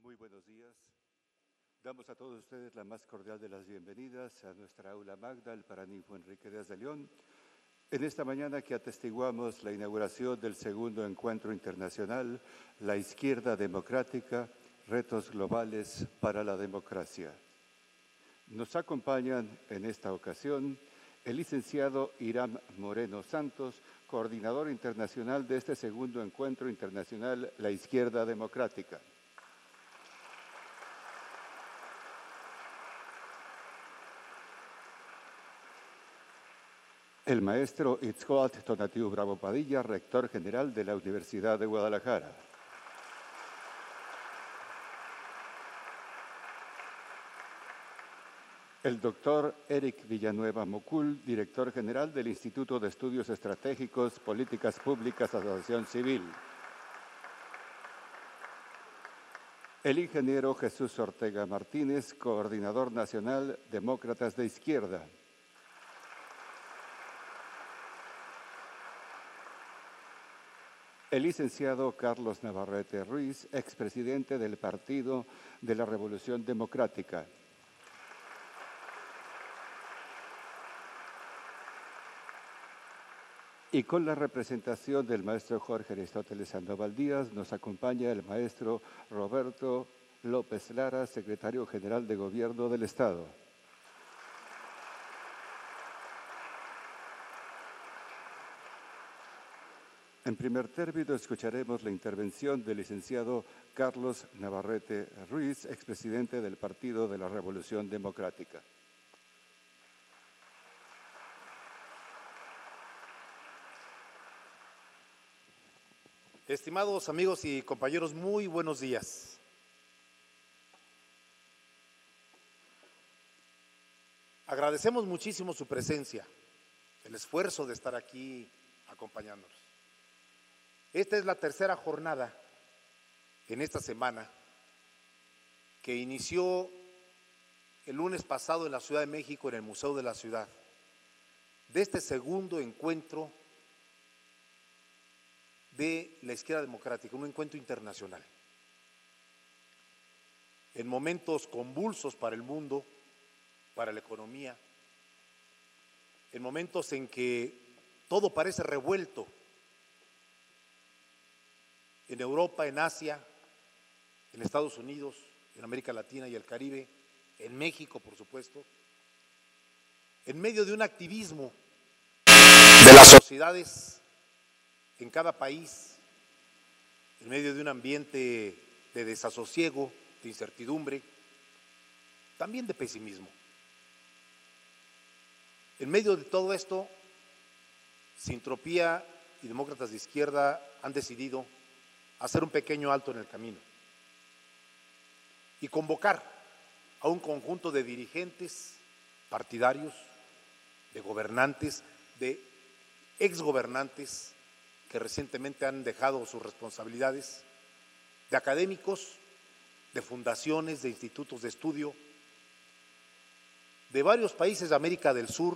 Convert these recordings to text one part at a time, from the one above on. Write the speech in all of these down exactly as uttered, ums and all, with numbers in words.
Muy buenos días. Damos a todos ustedes la más cordial de las bienvenidas a nuestra aula magna, el Paraninfo Enrique Díaz de León, en esta mañana que atestiguamos la inauguración del segundo encuentro internacional, La Izquierda Democrática, Retos Globales para la Democracia. Nos acompañan en esta ocasión el licenciado Hiram Moreno Santos, coordinador internacional de este segundo encuentro internacional, La Izquierda Democrática. El maestro Itzcoatl Tonatiuh Bravo Padilla, rector general de la Universidad de Guadalajara. El doctor Eric Villanueva Mocul, director general del Instituto de Estudios Estratégicos, Políticas Públicas, Asociación Civil. El ingeniero Jesús Ortega Martínez, coordinador nacional Demócratas de Izquierda. El licenciado Carlos Navarrete Ruiz, expresidente del Partido de la Revolución Democrática. Y con la representación del maestro Jorge Aristóteles Sandoval Díaz, nos acompaña el maestro Roberto López Lara, secretario general de Gobierno del Estado. En primer término, escucharemos la intervención del licenciado Carlos Navarrete Ruiz, expresidente del Partido de la Revolución Democrática. Estimados amigos y compañeros, muy buenos días. Agradecemos muchísimo su presencia, el esfuerzo de estar aquí acompañándonos. Esta es la tercera jornada en esta semana que inició el lunes pasado en la Ciudad de México, en el Museo de la Ciudad, de este segundo encuentro de la izquierda democrática, un encuentro internacional. En momentos convulsos para el mundo, para la economía, en momentos en que todo parece revuelto, en Europa, en Asia, en Estados Unidos, en América Latina y el Caribe, en México, por supuesto, en medio de un activismo de las sociedades en cada país, en medio de un ambiente de desasosiego, de incertidumbre, también de pesimismo. En medio de todo esto, Sintropía y Demócratas de Izquierda han decidido hacer un pequeño alto en el camino y convocar a un conjunto de dirigentes partidarios, de gobernantes, de exgobernantes que recientemente han dejado sus responsabilidades, de académicos, de fundaciones, de institutos de estudio, de varios países de América del Sur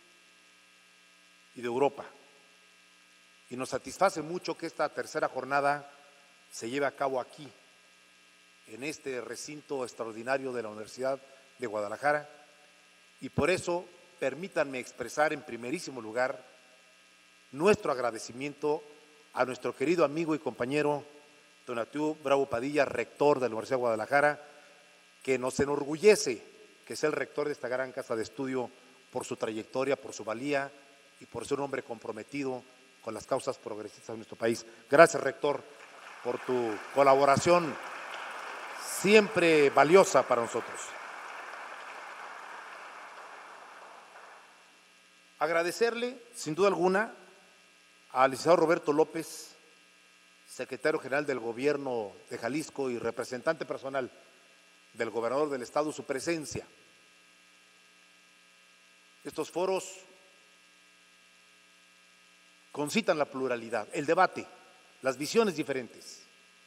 y de Europa. Y nos satisface mucho que esta tercera jornada se lleve a cabo aquí, en este recinto extraordinario de la Universidad de Guadalajara, y por eso permítanme expresar en primerísimo lugar nuestro agradecimiento a nuestro querido amigo y compañero Tonatiuh Bravo Padilla, rector de la Universidad de Guadalajara, que nos enorgullece que es el rector de esta gran casa de estudio por su trayectoria, por su valía y por ser un hombre comprometido con las causas progresistas de nuestro país. Gracias, rector, por tu colaboración siempre valiosa para nosotros. Agradecerle, sin duda alguna, al licenciado Roberto López, secretario general del Gobierno de Jalisco y representante personal del gobernador del estado, su presencia. Estos foros concitan la pluralidad, el debate, las visiones diferentes.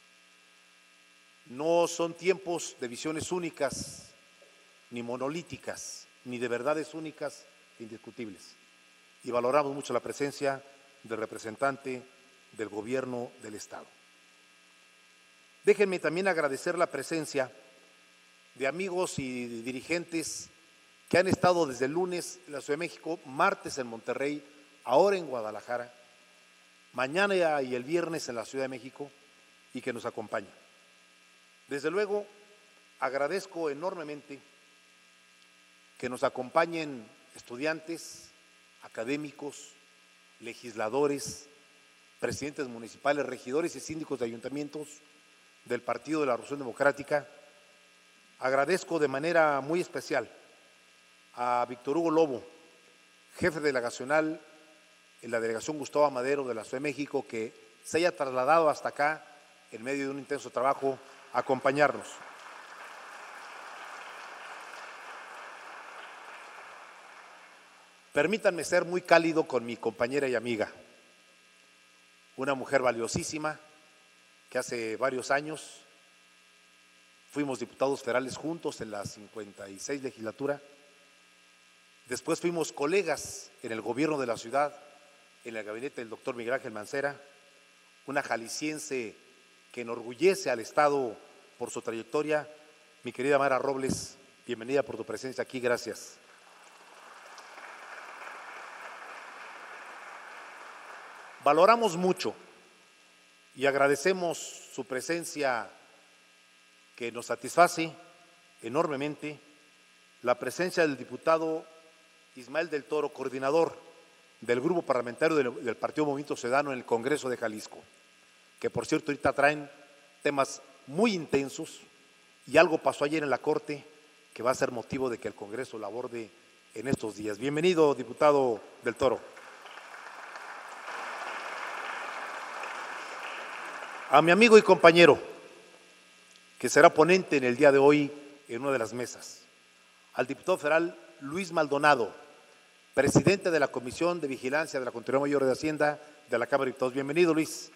No son tiempos de visiones únicas, ni monolíticas, ni de verdades únicas e indiscutibles. Y valoramos mucho la presencia del representante del gobierno del estado. Déjenme también agradecer la presencia de amigos y dirigentes que han estado desde el lunes en la Ciudad de México, martes en Monterrey, ahora en Guadalajara, mañana y el viernes en la Ciudad de México, y que nos acompañan. Desde luego, agradezco enormemente que nos acompañen estudiantes, académicos, legisladores, presidentes municipales, regidores y síndicos de ayuntamientos del Partido de la Revolución Democrática. Agradezco de manera muy especial a Víctor Hugo Lobo, jefe delegacional en la delegación Gustavo Madero de la Ciudad de México, que se haya trasladado hasta acá en medio de un intenso trabajo a acompañarnos. Permítanme ser muy cálido con mi compañera y amiga, una mujer valiosísima que hace varios años fuimos diputados federales juntos en la cincuenta y seis legislatura, después fuimos colegas en el gobierno de la ciudad, en el gabinete del doctor Miguel Ángel Mancera, una jalisciense que enorgullece al Estado por su trayectoria. Mi querida Mara Robles, bienvenida por tu presencia aquí, gracias. Valoramos mucho y agradecemos su presencia que nos satisface enormemente, la presencia del diputado Ismael del Toro, coordinador del grupo parlamentario del, del Partido Movimiento Ciudadano en el Congreso de Jalisco, que por cierto ahorita traen temas muy intensos y algo pasó ayer en la Corte que va a ser motivo de que el Congreso lo aborde en estos días. Bienvenido, diputado del Toro. A mi amigo y compañero, que será ponente en el día de hoy en una de las mesas, al diputado federal Luis Maldonado, presidente de la Comisión de Vigilancia de la Contraloría Mayor de Hacienda de la Cámara de Diputados. Bienvenido, Luis.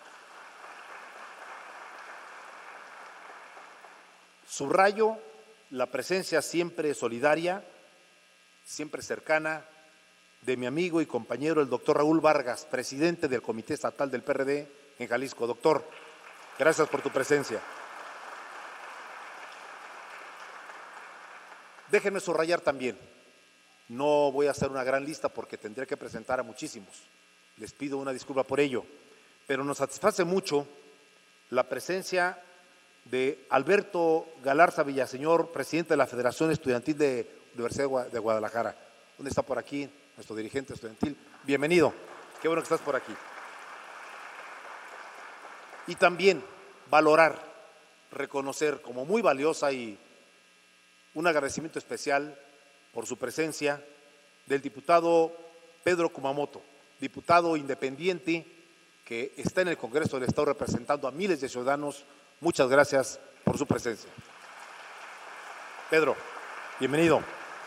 Subrayo la presencia siempre solidaria, siempre cercana, de mi amigo y compañero, el doctor Raúl Vargas, presidente del Comité Estatal del P R D en Jalisco. Doctor, gracias por tu presencia. Déjenme subrayar también, no voy a hacer una gran lista porque tendré que presentar a muchísimos, les pido una disculpa por ello, pero nos satisface mucho la presencia de Alberto Galarza Villaseñor, presidente de la Federación Estudiantil de Universidad de Guadalajara. ¿Dónde está por aquí nuestro dirigente estudiantil? Bienvenido, qué bueno que estás por aquí. Y también valorar, reconocer como muy valiosa y un agradecimiento especial por su presencia del diputado Pedro Kumamoto, diputado independiente que está en el Congreso del Estado representando a miles de ciudadanos. Muchas gracias por su presencia. Pedro, bienvenido.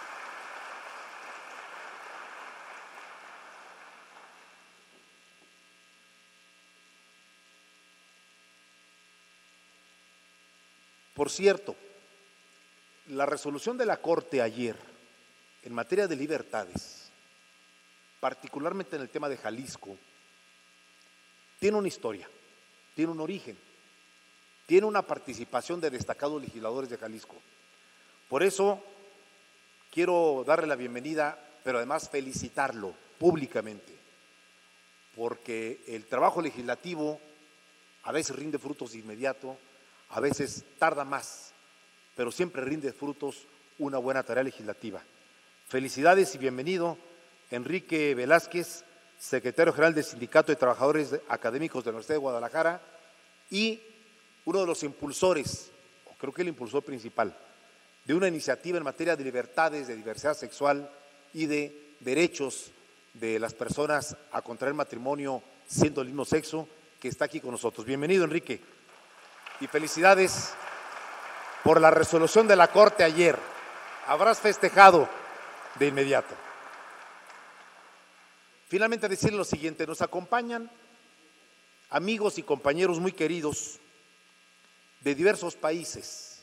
Por cierto, la resolución de la Corte ayer en materia de libertades, particularmente en el tema de Jalisco, tiene una historia, tiene un origen, tiene una participación de destacados legisladores de Jalisco. Por eso quiero darle la bienvenida, pero además felicitarlo públicamente, porque el trabajo legislativo a veces rinde frutos de inmediato, a veces tarda más, pero siempre rinde frutos una buena tarea legislativa. Felicidades y bienvenido, Enrique Velázquez, secretario general del Sindicato de Trabajadores Académicos de la Universidad de Guadalajara y uno de los impulsores, o creo que el impulsor principal, de una iniciativa en materia de libertades, de diversidad sexual y de derechos de las personas a contraer matrimonio siendo el mismo sexo, que está aquí con nosotros. Bienvenido, Enrique. Y felicidades por la resolución de la Corte ayer. Habrás festejado de inmediato. Finalmente decirle lo siguiente, nos acompañan amigos y compañeros muy queridos de diversos países.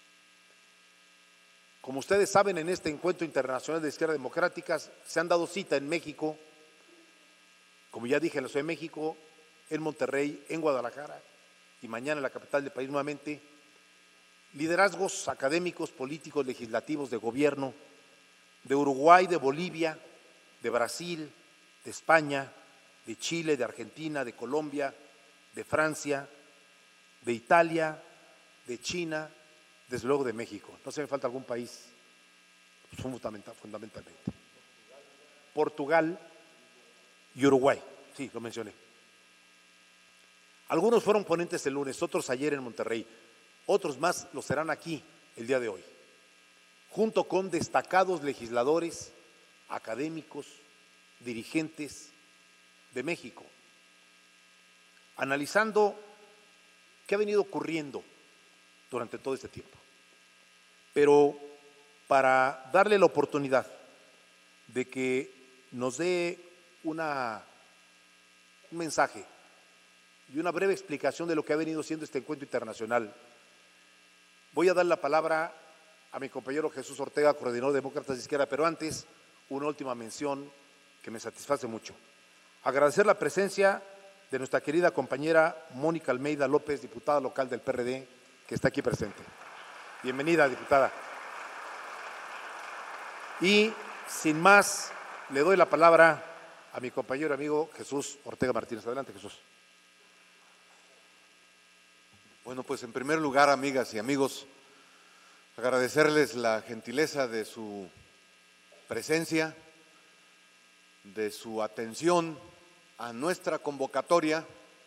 Como ustedes saben, en este encuentro internacional de izquierdas democráticas se han dado cita en México, como ya dije, en la Ciudad de México, en Monterrey, en Guadalajara, y mañana en la capital del país nuevamente, liderazgos académicos, políticos, legislativos, de gobierno, de Uruguay, de Bolivia, de Brasil, de España, de Chile, de Argentina, de Colombia, de Francia, de Italia, de China, desde luego de México. No se me falta algún país, fundamental, fundamentalmente. Portugal y Uruguay, sí, lo mencioné. Algunos fueron ponentes el lunes, otros ayer en Monterrey, otros más lo serán aquí el día de hoy, junto con destacados legisladores, académicos, dirigentes de México, analizando qué ha venido ocurriendo durante todo este tiempo. Pero para darle la oportunidad de que nos dé una, un mensaje y una breve explicación de lo que ha venido siendo este encuentro internacional, voy a dar la palabra a mi compañero Jesús Ortega, coordinador de Demócratas de Izquierda, pero antes una última mención que me satisface mucho. Agradecer la presencia de nuestra querida compañera Mónica Almeida López, diputada local del P R D, que está aquí presente. Bienvenida, diputada. Y sin más, le doy la palabra a mi compañero amigo Jesús Ortega Martínez. Adelante, Jesús. Bueno, pues en primer lugar, amigas y amigos, agradecerles la gentileza de su presencia, de su atención a nuestra convocatoria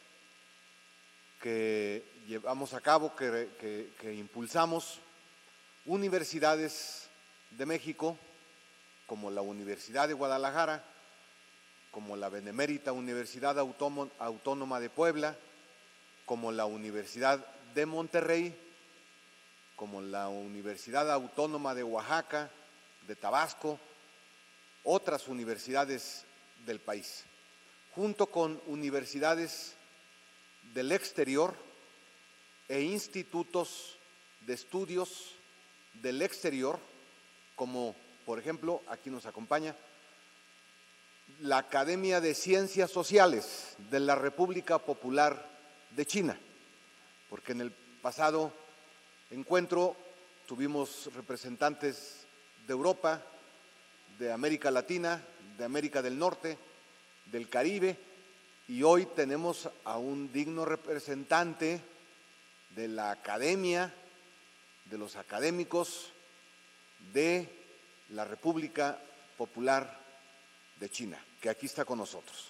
que llevamos a cabo, que, que, que impulsamos universidades de México, como la Universidad de Guadalajara, como la Benemérita Universidad Autónoma de Puebla, como la Universidad de Monterrey, como la Universidad Autónoma de Oaxaca, de Tabasco, otras universidades del país, junto con universidades del exterior e institutos de estudios del exterior, como por ejemplo, aquí nos acompaña la Academia de Ciencias Sociales de la República Popular de China, porque en el pasado encuentro tuvimos representantes de Europa, de América Latina, de América del Norte, del Caribe, y hoy tenemos a un digno representante de la academia, de los académicos de la República Popular de China, que aquí está con nosotros.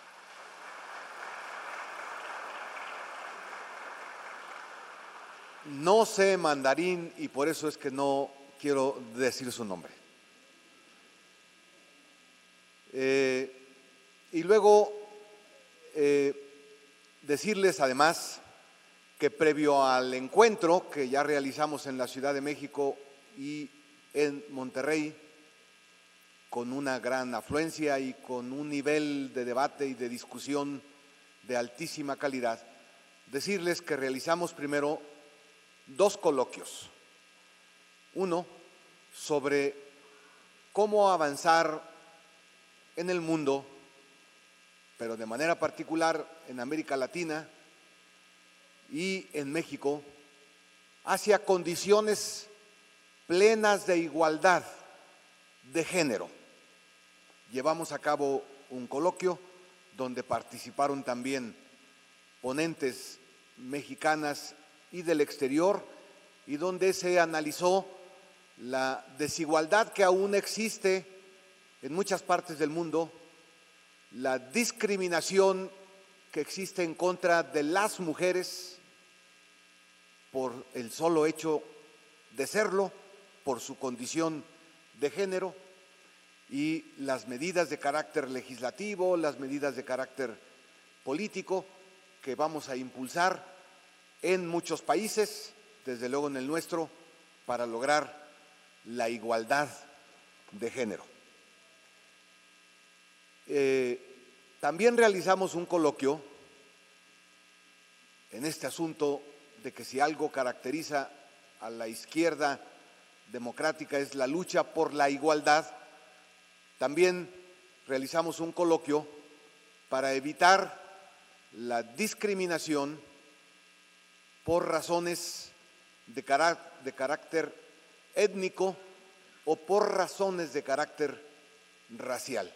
No sé mandarín y por eso es que no quiero decir su nombre. Eh, y luego eh, decirles además que previo al encuentro que ya realizamos en la Ciudad de México y en Monterrey, con una gran afluencia y con un nivel de debate y de discusión de altísima calidad, decirles que realizamos primero dos coloquios. Uno sobre cómo avanzar en el mundo, pero de manera particular en América Latina y en México, hacia condiciones plenas de igualdad de género. Llevamos a cabo un coloquio donde participaron también ponentes mexicanas y del exterior y donde se analizó la desigualdad que aún existe en muchas partes del mundo, la discriminación que existe en contra de las mujeres por el solo hecho de serlo, por su condición de género, y las medidas de carácter legislativo, las medidas de carácter político que vamos a impulsar en muchos países, desde luego en el nuestro, para lograr la igualdad de género. Eh, también realizamos un coloquio en este asunto de que si algo caracteriza a la izquierda democrática es la lucha por la igualdad. También realizamos un coloquio para evitar la discriminación por razones de, cará de carácter étnico o por razones de carácter racial.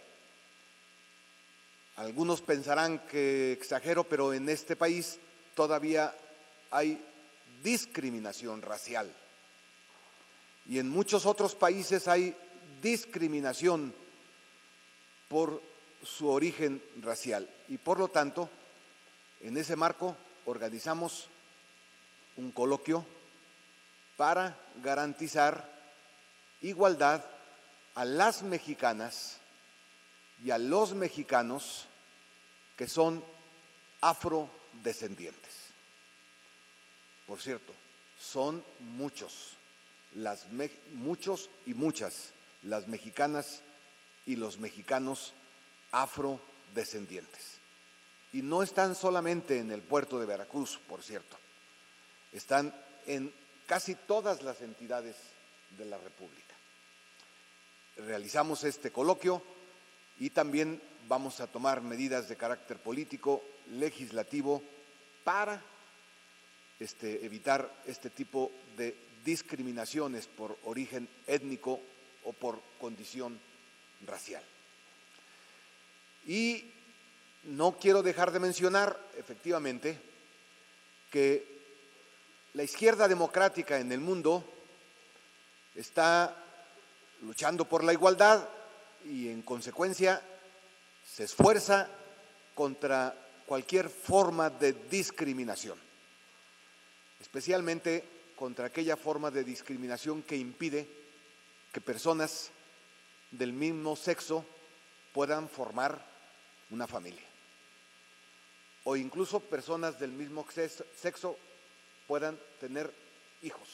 Algunos pensarán que exagero, pero en este país todavía hay discriminación racial. Y en muchos otros países hay discriminación por su origen racial. Y por lo tanto, en ese marco organizamos un coloquio para garantizar igualdad a las mexicanas y a los mexicanos que son afrodescendientes. Por cierto, son muchos, las muchos y muchas las mexicanas y los mexicanos afrodescendientes. Y no están solamente en el puerto de Veracruz, por cierto, están en casi todas las entidades de la República. Realizamos este coloquio y también vamos a tomar medidas de carácter político, legislativo, para este, evitar este tipo de discriminaciones por origen étnico o por condición racial. Y no quiero dejar de mencionar, efectivamente, que la izquierda democrática en el mundo está luchando por la igualdad y en consecuencia se esfuerza contra cualquier forma de discriminación, especialmente contra aquella forma de discriminación que impide que personas del mismo sexo puedan formar una familia, o incluso personas del mismo sexo puedan tener hijos.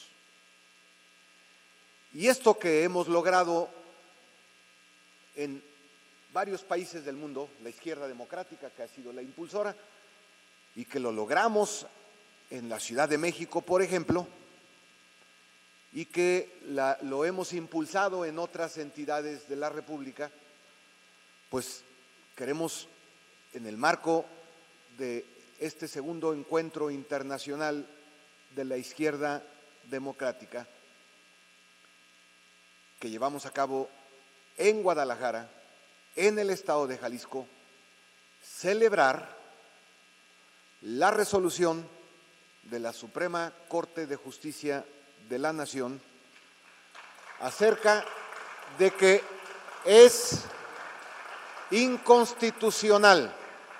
Y esto que hemos logrado en varios países del mundo, la izquierda democrática que ha sido la impulsora, y que lo logramos en la Ciudad de México, por ejemplo, y que la, lo hemos impulsado en otras entidades de la República, pues queremos, en el marco de este segundo encuentro internacional de la izquierda democrática que llevamos a cabo en Guadalajara, en el estado de Jalisco, celebrar la resolución de la Suprema Corte de Justicia de la Nación acerca de que es inconstitucional,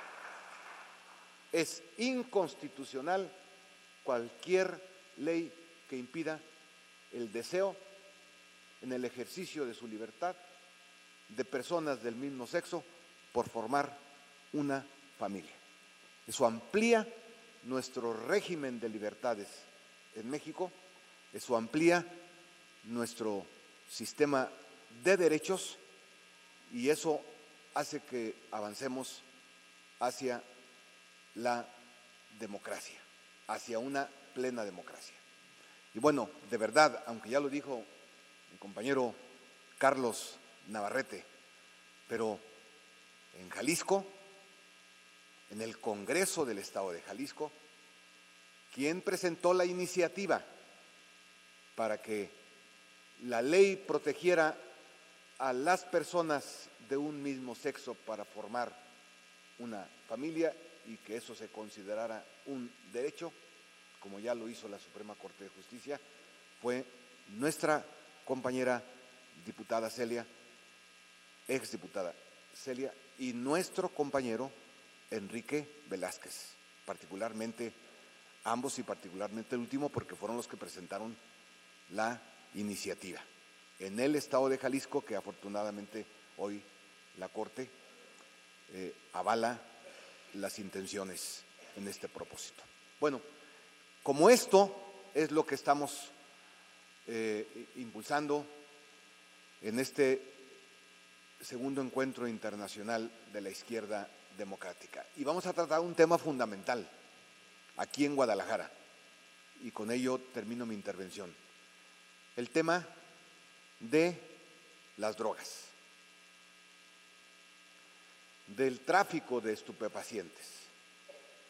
es inconstitucional cualquier ley que impida el deseo en el ejercicio de su libertad de personas del mismo sexo por formar una familia. Eso amplía nuestro régimen de libertades en México, eso amplía nuestro sistema de derechos y eso hace que avancemos hacia la democracia, hacia una plena democracia. Y bueno, de verdad, aunque ya lo dijo mi compañero Carlos Navarrete, pero en Jalisco, en el Congreso del Estado de Jalisco, quien presentó la iniciativa para que la ley protegiera a las personas de un mismo sexo para formar una familia y que eso se considerara un derecho, como ya lo hizo la Suprema Corte de Justicia, fue nuestra compañera diputada Celia, exdiputada Celia, y nuestro compañero Enrique Velázquez, particularmente ambos y particularmente el último porque fueron los que presentaron la iniciativa en el estado de Jalisco, que afortunadamente hoy la Corte eh, avala las intenciones en este propósito. Bueno, como esto es lo que estamos eh, impulsando en este segundo encuentro internacional de la izquierda democrática. Y vamos a tratar un tema fundamental aquí en Guadalajara, y con ello termino mi intervención. El tema de las drogas, del tráfico de estupefacientes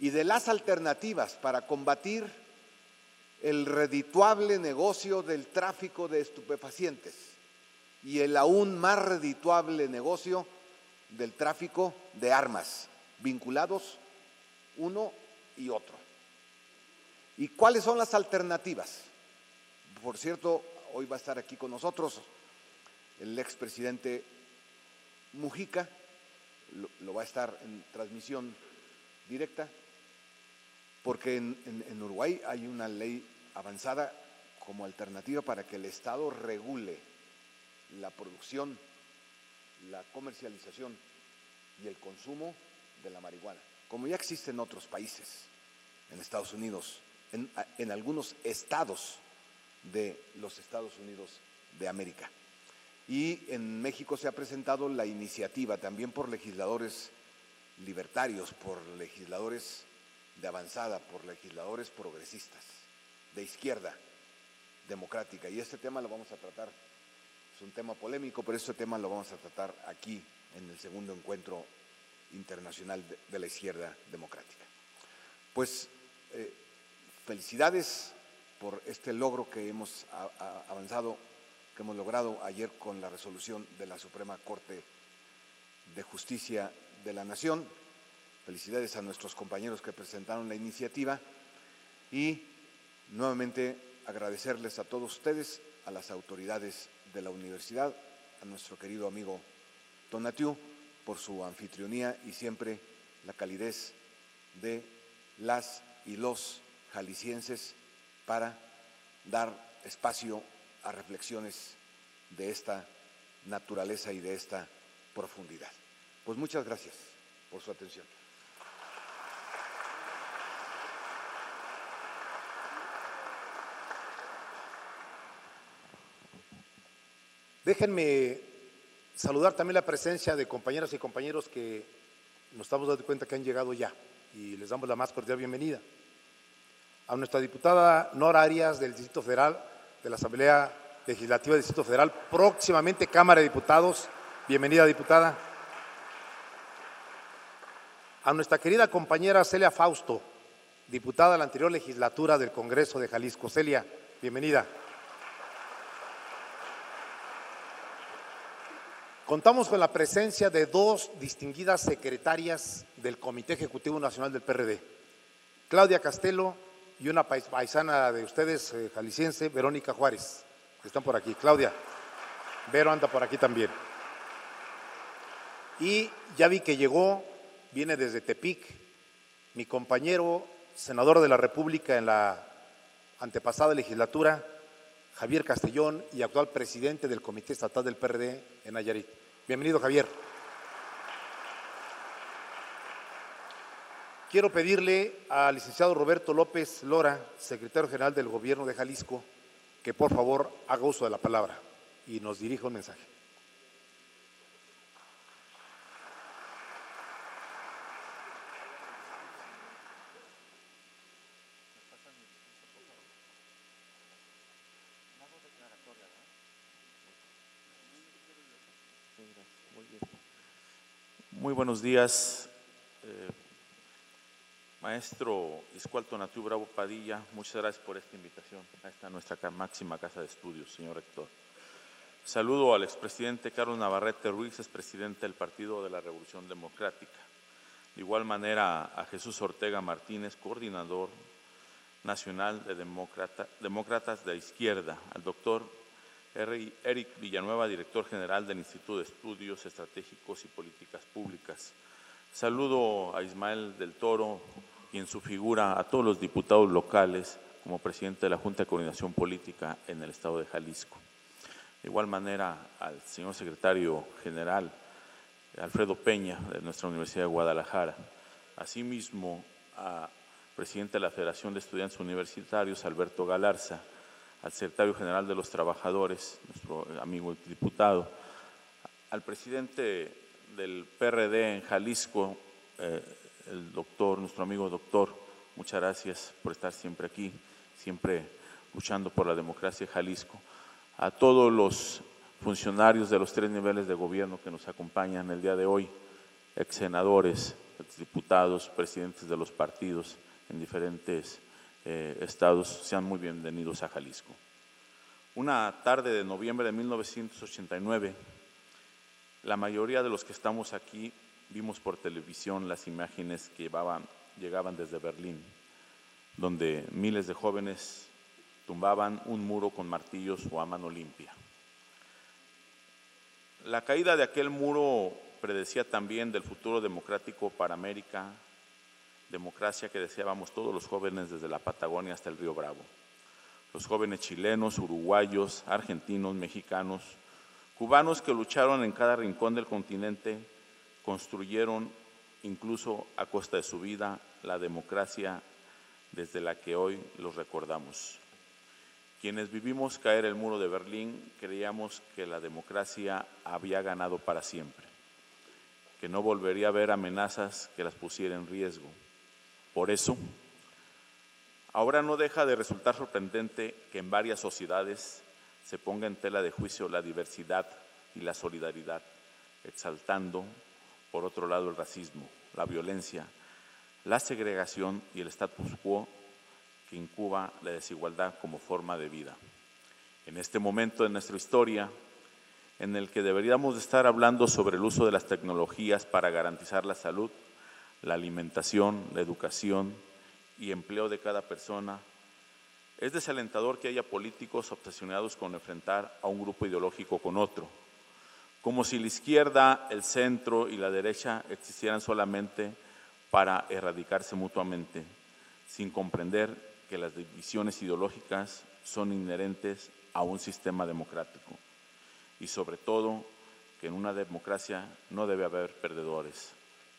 y de las alternativas para combatir el redituable negocio del tráfico de estupefacientes y el aún más redituable negocio del tráfico de armas, vinculados uno y otro. ¿Y cuáles son las alternativas? Por cierto, hoy va a estar aquí con nosotros el expresidente Mujica, lo, lo va a estar en transmisión directa, porque en, en, en Uruguay hay una ley avanzada como alternativa para que el Estado regule la producción, la comercialización y el consumo de la marihuana, como ya existe en otros países, en Estados Unidos, en, en algunos estados de los Estados Unidos de América. Y en México se ha presentado la iniciativa también por legisladores libertarios, por legisladores de avanzada, por legisladores progresistas, de izquierda democrática. Y este tema lo vamos a tratar, es un tema polémico, pero este tema lo vamos a tratar aquí en el segundo encuentro internacional de, de la izquierda democrática. Pues eh, felicidades por este logro que hemos a, a, avanzado, que hemos logrado ayer con la resolución de la Suprema Corte de Justicia de la Nación. Felicidades a nuestros compañeros que presentaron la iniciativa y nuevamente agradecerles a todos ustedes, a las autoridades de la universidad, a nuestro querido amigo Tonatiuh por su anfitrionía y siempre la calidez de las y los jaliscienses para dar espacio a reflexiones de esta naturaleza y de esta profundidad. Pues muchas gracias por su atención. Déjenme saludar también la presencia de compañeras y compañeros que nos estamos dando cuenta que han llegado ya y les damos la más cordial bienvenida. A nuestra diputada Nora Arias del Distrito Federal, de la Asamblea Legislativa del Distrito Federal, próximamente Cámara de Diputados. Bienvenida, diputada. A nuestra querida compañera Celia Fausto, diputada de la anterior legislatura del Congreso de Jalisco. Celia, bienvenida. Contamos con la presencia de dos distinguidas secretarias del Comité Ejecutivo Nacional del P R D, Claudia Castelo y una paisana de ustedes, eh, jalisciense, Verónica Juárez. Están por aquí. Claudia, Vero anda por aquí también. Y ya vi que llegó, viene desde Tepic, mi compañero senador de la República en la antepasada legislatura, Javier Castellón, y actual presidente del Comité Estatal del P R D en Nayarit. Bienvenido, Javier. Quiero pedirle al licenciado Roberto López Lora, secretario general del Gobierno de Jalisco, que por favor haga uso de la palabra y nos dirija un mensaje. Muy buenos días, eh, maestro Iscual Tonatiuh Bravo Padilla, muchas gracias por esta invitación a esta nuestra máxima casa de estudios, señor rector. Saludo al expresidente Carlos Navarrete Ruiz, expresidente del Partido de la Revolución Democrática. De igual manera a Jesús Ortega Martínez, coordinador nacional de demócrata, Demócratas de la Izquierda, al doctor Eric Villanueva, director general del Instituto de Estudios Estratégicos y Políticas Públicas. Saludo a Ismael del Toro y en su figura a todos los diputados locales como presidente de la Junta de Coordinación Política en el Estado de Jalisco. De igual manera al señor secretario general Alfredo Peña de nuestra Universidad de Guadalajara. Asimismo a presidente de la Federación de Estudiantes Universitarios Alberto Galarza, al secretario general de los Trabajadores, nuestro amigo diputado, al presidente del P R D en Jalisco, eh, el doctor, nuestro amigo doctor, muchas gracias por estar siempre aquí, siempre luchando por la democracia de Jalisco, a todos los funcionarios de los tres niveles de gobierno que nos acompañan el día de hoy, ex senadores, diputados, presidentes de los partidos en diferentes eh, estados, sean muy bienvenidos a Jalisco. Una tarde de noviembre de mil novecientos ochenta y nueve, la mayoría de los que estamos aquí vimos por televisión las imágenes que llevaban, llegaban desde Berlín, donde miles de jóvenes tumbaban un muro con martillos o a mano limpia. La caída de aquel muro predecía también del futuro democrático para América, democracia que deseábamos todos los jóvenes desde la Patagonia hasta el Río Bravo. Los jóvenes chilenos, uruguayos, argentinos, mexicanos, cubanos que lucharon en cada rincón del continente, construyeron, incluso a costa de su vida, la democracia desde la que hoy los recordamos. Quienes vivimos caer el muro de Berlín creíamos que la democracia había ganado para siempre, que no volvería a haber amenazas que las pusiera en riesgo. Por eso, ahora no deja de resultar sorprendente que en varias sociedades se ponga en tela de juicio la diversidad y la solidaridad, exaltando, por otro lado, el racismo, la violencia, la segregación y el status quo que incuba la desigualdad como forma de vida. En este momento de nuestra historia, en el que deberíamos estar hablando sobre el uso de las tecnologías para garantizar la salud, la alimentación, la educación y empleo de cada persona, es desalentador que haya políticos obsesionados con enfrentar a un grupo ideológico con otro, como si la izquierda, el centro y la derecha existieran solamente para erradicarse mutuamente, sin comprender que las divisiones ideológicas son inherentes a un sistema democrático y sobre todo que en una democracia no debe haber perdedores.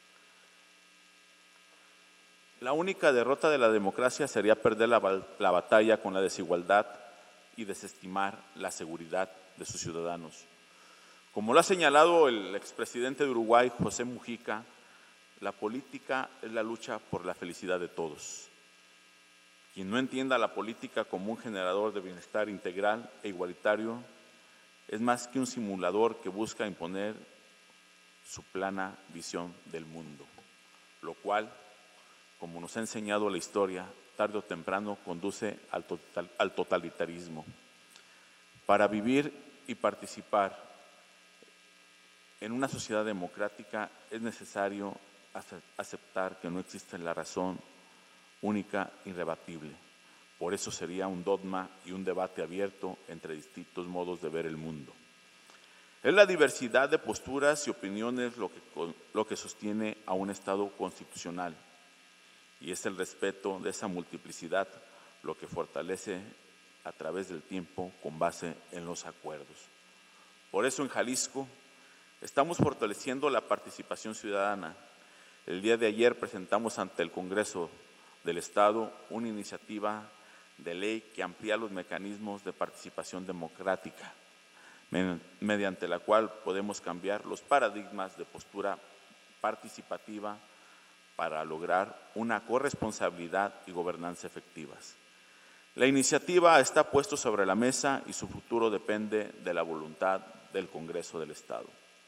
La única derrota de la democracia sería perder la, la batalla con la desigualdad y desestimar la seguridad de sus ciudadanos. Como lo ha señalado el expresidente de Uruguay, José Mujica, la política es la lucha por la felicidad de todos. Quien no entienda la política como un generador de bienestar integral e igualitario es más que un simulador que busca imponer su plana visión del mundo, lo cual, como nos ha enseñado la historia, tarde o temprano conduce al, total, al totalitarismo. Para vivir y participar en una sociedad democrática es necesario aceptar que no existe la razón única, irrebatible. Por eso sería un dogma y un debate abierto entre distintos modos de ver el mundo. Es la diversidad de posturas y opiniones lo que, lo que sostiene a un Estado constitucional, y es el respeto de esa multiplicidad lo que fortalece a través del tiempo con base en los acuerdos. Por eso en Jalisco estamos fortaleciendo la participación ciudadana. El día de ayer presentamos ante el Congreso del Estado una iniciativa de ley que amplía los mecanismos de participación democrática, mediante la cual podemos cambiar los paradigmas de postura participativa para lograr una corresponsabilidad y gobernanza efectivas. La iniciativa está puesta sobre la mesa y su futuro depende de la voluntad del Congreso del Estado.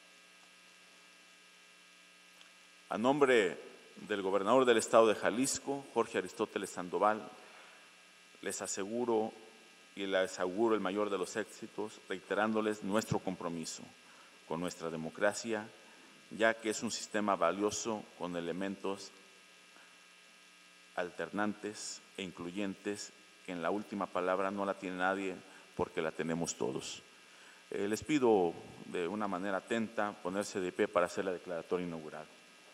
A nombre del gobernador del Estado de Jalisco, Jorge Aristóteles Sandoval, les aseguro y les auguro el mayor de los éxitos, reiterándoles nuestro compromiso con nuestra democracia, ya que es un sistema valioso con elementos alternantes e incluyentes que en la última palabra no la tiene nadie porque la tenemos todos. Eh, les pido de una manera atenta ponerse de pie para hacer la declaratoria inaugural.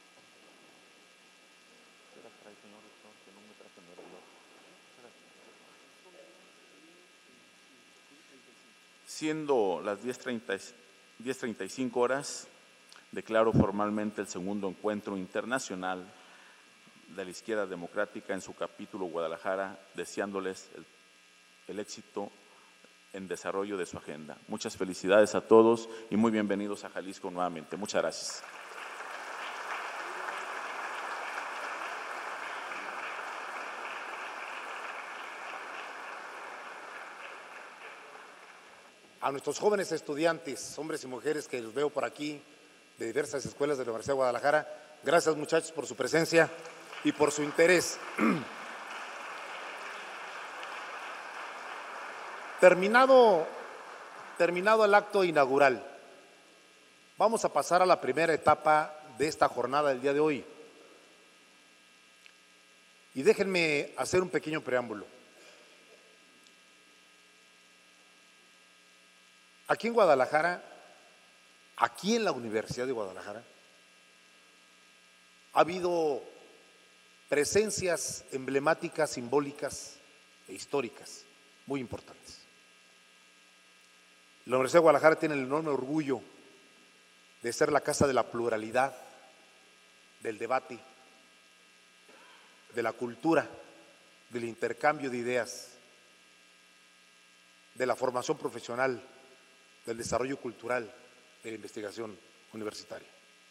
Siendo las diez treinta y cinco horas, declaro formalmente el segundo encuentro internacional de la Izquierda Democrática en su capítulo Guadalajara, deseándoles el, el éxito en desarrollo de su agenda. Muchas felicidades a todos y muy bienvenidos a Jalisco nuevamente. Muchas gracias. A nuestros jóvenes estudiantes, hombres y mujeres que los veo por aquí, de diversas escuelas de la Universidad de Guadalajara, Gracias, muchachos, por su presencia y por su interés. Terminado, terminado el acto inaugural, vamos a pasar a la primera etapa de esta jornada del día de hoy. Y déjenme hacer un pequeño preámbulo. Aquí en Guadalajara, aquí en la Universidad de Guadalajara, ha habido presencias emblemáticas, simbólicas e históricas muy importantes. La Universidad de Guadalajara tiene el enorme orgullo de ser la casa de la pluralidad, del debate, de la cultura, del intercambio de ideas, de la formación profesional, del desarrollo cultural, de la investigación universitaria.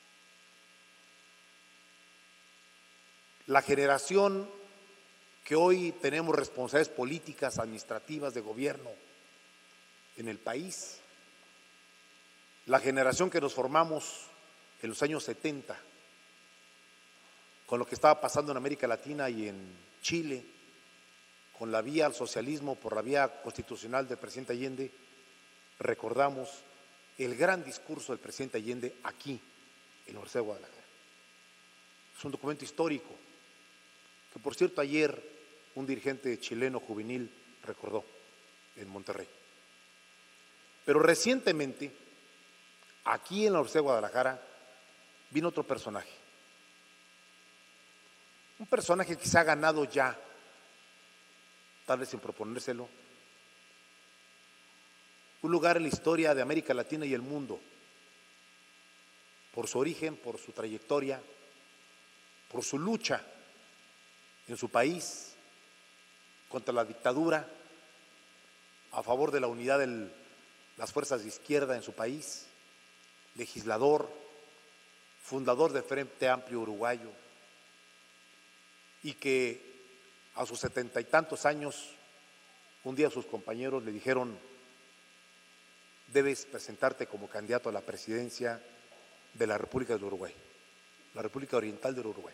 La generación que hoy tenemos responsabilidades políticas, administrativas, de gobierno en el país, la generación que nos formamos en los años setenta, con lo que estaba pasando en América Latina y en Chile, con la vía al socialismo por la vía constitucional del presidente Allende, recordamos el gran discurso del presidente Allende aquí, en la Universidad de Guadalajara. Es un documento histórico, que por cierto ayer un dirigente chileno juvenil recordó en Monterrey. Pero recientemente, aquí en la Universidad de Guadalajara, vino otro personaje. Un personaje que se ha ganado ya, tal vez sin proponérselo, un lugar en la historia de América Latina y el mundo, por su origen, por su trayectoria, por su lucha en su país contra la dictadura, a favor de la unidad de las fuerzas de izquierda en su país, legislador, fundador del Frente Amplio Uruguayo, y que a sus setenta y tantos años, un día sus compañeros le dijeron: debes presentarte como candidato a la presidencia de la República del Uruguay, la República Oriental del Uruguay.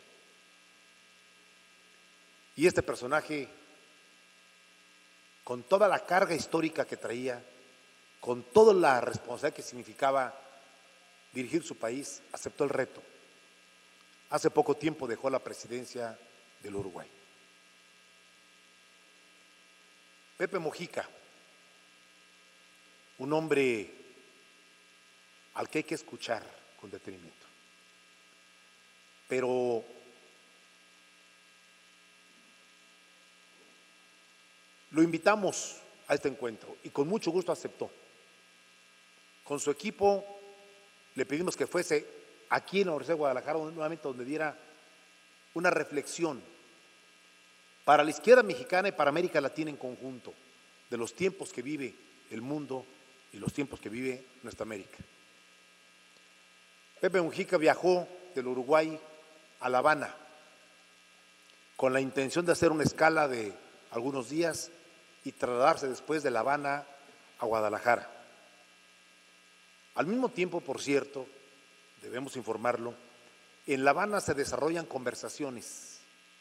Y este personaje, con toda la carga histórica que traía, con toda la responsabilidad que significaba dirigir su país, aceptó el reto. Hace poco tiempo dejó la presidencia del Uruguay. Pepe Mujica, un hombre al que hay que escuchar con detenimiento, pero lo invitamos a este encuentro y con mucho gusto aceptó. Con su equipo le pedimos que fuese aquí en la Universidad de Guadalajara, nuevamente donde diera una reflexión para la izquierda mexicana y para América Latina en conjunto, de los tiempos que vive el mundo y los tiempos que vive nuestra América. Pepe Mujica viajó del Uruguay a La Habana con la intención de hacer una escala de algunos días y trasladarse después de La Habana a Guadalajara. Al mismo tiempo, por cierto, debemos informarlo, en La Habana se desarrollan conversaciones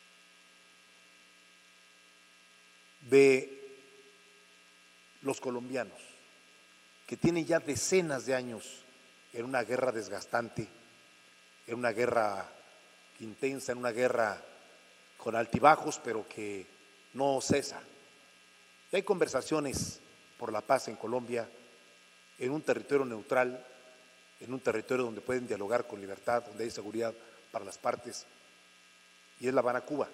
de los colombianos, que tienen ya decenas de años en una guerra desgastante, en una guerra intensa, en una guerra con altibajos, pero que no cesa. Y hay conversaciones por la paz en Colombia, en un territorio neutral, en un territorio donde pueden dialogar con libertad, donde hay seguridad para las partes, y es La Habana, Cuba.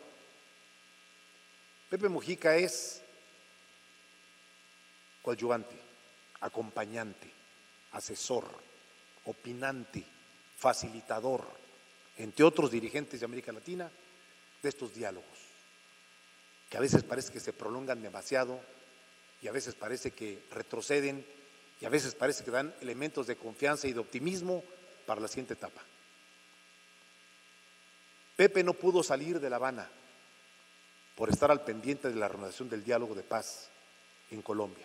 Pepe Mujica es coadyuvante, acompañante, asesor, opinante, facilitador, entre otros dirigentes de América Latina, de estos diálogos, que a veces parece que se prolongan demasiado y a veces parece que retroceden y a veces parece que dan elementos de confianza y de optimismo para la siguiente etapa. Pepe no pudo salir de La Habana por estar al pendiente de la renovación del diálogo de paz en Colombia.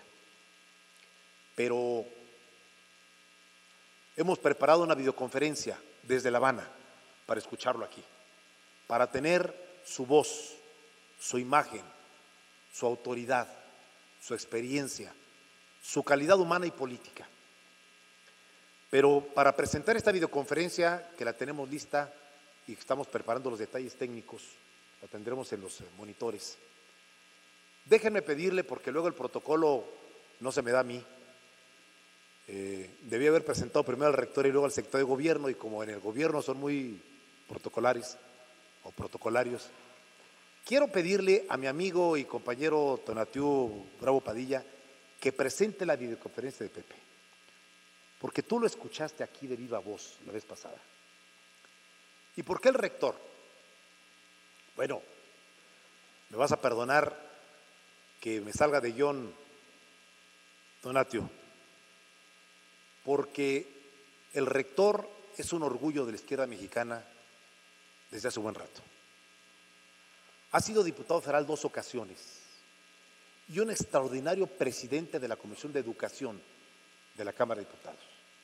Pero hemos preparado una videoconferencia desde La Habana para escucharlo aquí, para tener su voz, su imagen, su autoridad, su experiencia, su calidad humana y política. Pero para presentar esta videoconferencia, que la tenemos lista y estamos preparando los detalles técnicos, la tendremos en los monitores, déjenme pedirle, porque luego el protocolo no se me da a mí, eh, debí haber presentado primero al rector y luego al secretario de gobierno, y como en el gobierno son muy protocolares o protocolarios, quiero pedirle a mi amigo y compañero Tonatiuh Bravo Padilla que presente la videoconferencia de Pepe, porque tú lo escuchaste aquí de viva voz la vez pasada. ¿Y por qué el rector? Bueno, me vas a perdonar que me salga de guión, Tonatiuh, porque el rector es un orgullo de la izquierda mexicana desde hace buen rato. Ha sido diputado federal dos ocasiones y un extraordinario presidente de la Comisión de Educación de la Cámara de Diputados.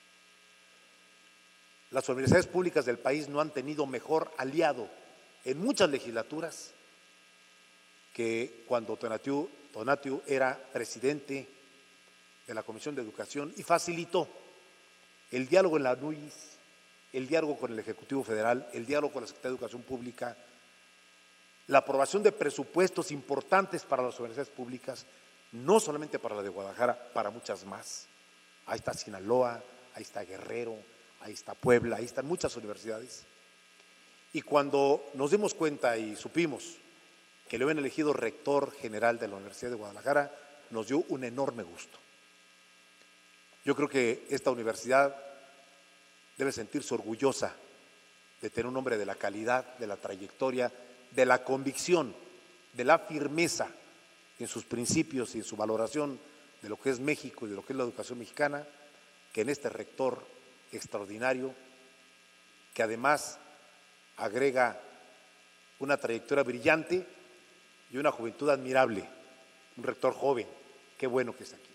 Las universidades públicas del país no han tenido mejor aliado en muchas legislaturas que cuando Tonatiuh, Tonatiuh era presidente de la Comisión de Educación y facilitó el diálogo en la N U I S, el diálogo con el Ejecutivo Federal, el diálogo con la Secretaría de Educación Pública, la aprobación de presupuestos importantes para las universidades públicas, no solamente para la de Guadalajara, para muchas más. Ahí está Sinaloa, ahí está Guerrero, ahí está Puebla, ahí están muchas universidades. Y cuando nos dimos cuenta y supimos que le habían elegido rector general de la Universidad de Guadalajara, nos dio un enorme gusto. Yo creo que esta universidad debe sentirse orgullosa de tener un hombre de la calidad, de la trayectoria, de la convicción, de la firmeza en sus principios y en su valoración de lo que es México y de lo que es la educación mexicana, que en este rector extraordinario, que además agrega una trayectoria brillante y una juventud admirable, un rector joven, qué bueno que está aquí.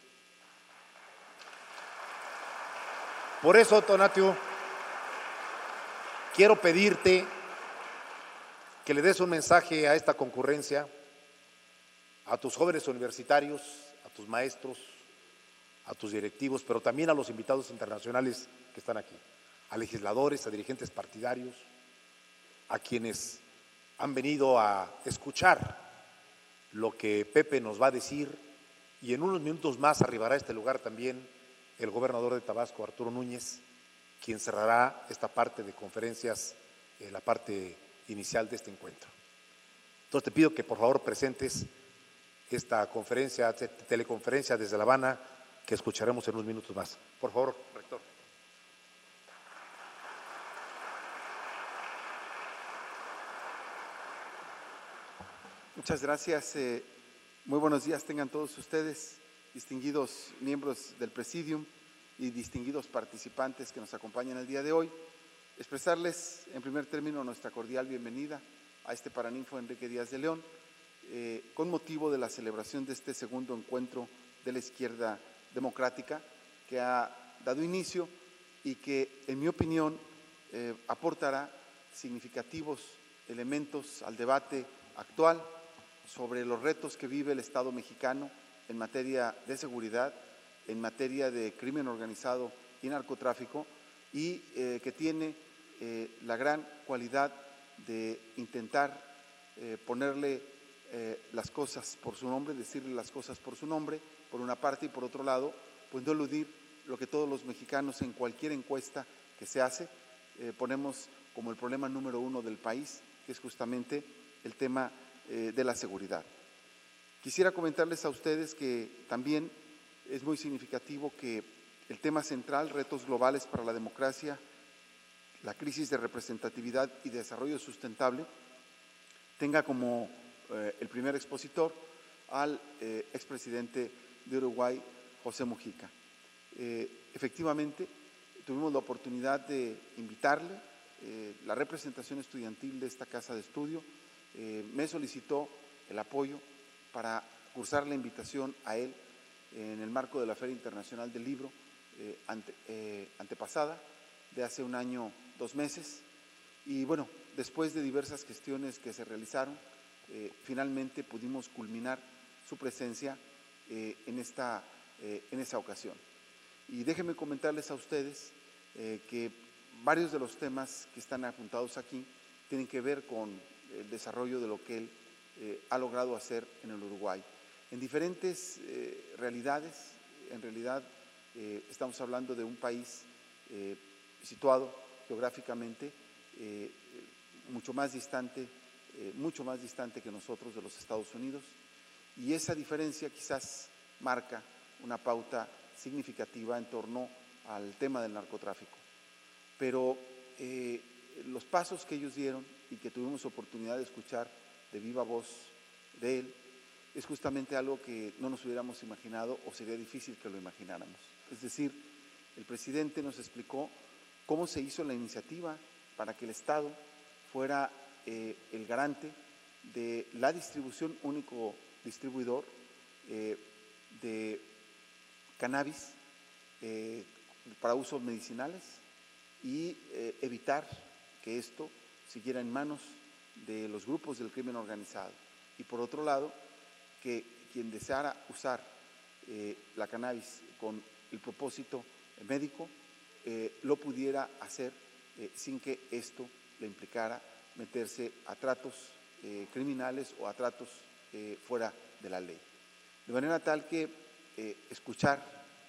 Por eso, Tonatiuh, quiero pedirte que le des un mensaje a esta concurrencia, a tus jóvenes universitarios, a tus maestros, a tus directivos, pero también a los invitados internacionales que están aquí, a legisladores, a dirigentes partidarios, a quienes han venido a escuchar lo que Pepe nos va a decir, y en unos minutos más arribará a este lugar también el gobernador de Tabasco, Arturo Núñez, quien cerrará esta parte de conferencias, eh, la parte inicial de este encuentro. Entonces te pido que por favor presentes esta conferencia, teleconferencia desde La Habana, que escucharemos en unos minutos más. Por favor, rector. Muchas gracias. Eh, muy buenos días tengan todos ustedes, distinguidos miembros del Presidium y distinguidos participantes que nos acompañan el día de hoy. Expresarles en primer término nuestra cordial bienvenida a este Paraninfo Enrique Díaz de León, eh, con motivo de la celebración de este segundo encuentro de la izquierda democrática que ha dado inicio y que, en mi opinión, eh, aportará significativos elementos al debate actual sobre los retos que vive el Estado mexicano en materia de seguridad, en materia de crimen organizado y narcotráfico, y eh, que tiene eh, la gran cualidad de intentar eh, ponerle eh, las cosas por su nombre, decirle las cosas por su nombre, por una parte, y por otro lado, pues no eludir lo que todos los mexicanos en cualquier encuesta que se hace eh, ponemos como el problema número uno del país, que es justamente el tema eh, de la seguridad. Quisiera comentarles a ustedes que también es muy significativo que el tema central, retos globales para la democracia, la crisis de representatividad y desarrollo sustentable, tenga como eh, el primer expositor al eh, expresidente de Uruguay, José Mujica. Eh, efectivamente, tuvimos la oportunidad de invitarle, eh, la representación estudiantil de esta casa de estudio eh, me solicitó el apoyo para cursar la invitación a él en el marco de la Feria Internacional del Libro eh, ante, eh, antepasada, de hace un año, dos meses, Y bueno, después de diversas gestiones que se realizaron, eh, finalmente pudimos culminar su presencia eh, en, esta, eh, en esta ocasión. Y déjenme comentarles a ustedes eh, que varios de los temas que están apuntados aquí tienen que ver con el desarrollo de lo que él eh, ha logrado hacer en el Uruguay. En diferentes eh, realidades, en realidad eh, estamos hablando de un país eh, situado geográficamente eh, mucho más distante, eh, mucho más distante que nosotros de los Estados Unidos, y esa diferencia quizás marca una pauta significativa en torno al tema del narcotráfico. Pero eh, los pasos que ellos dieron y que tuvimos oportunidad de escuchar de viva voz de él, es justamente algo que no nos hubiéramos imaginado o sería difícil que lo imagináramos. Es decir, el presidente nos explicó cómo se hizo la iniciativa para que el Estado fuera eh, el garante de la distribución, único distribuidor eh, de cannabis eh, para usos medicinales y eh, evitar que esto siguiera en manos de los grupos del crimen organizado. Y por otro lado, que quien deseara usar eh, la cannabis con el propósito médico eh, lo pudiera hacer eh, sin que esto le implicara meterse a tratos eh, criminales o a tratos eh, fuera de la ley. De manera tal que eh, escuchar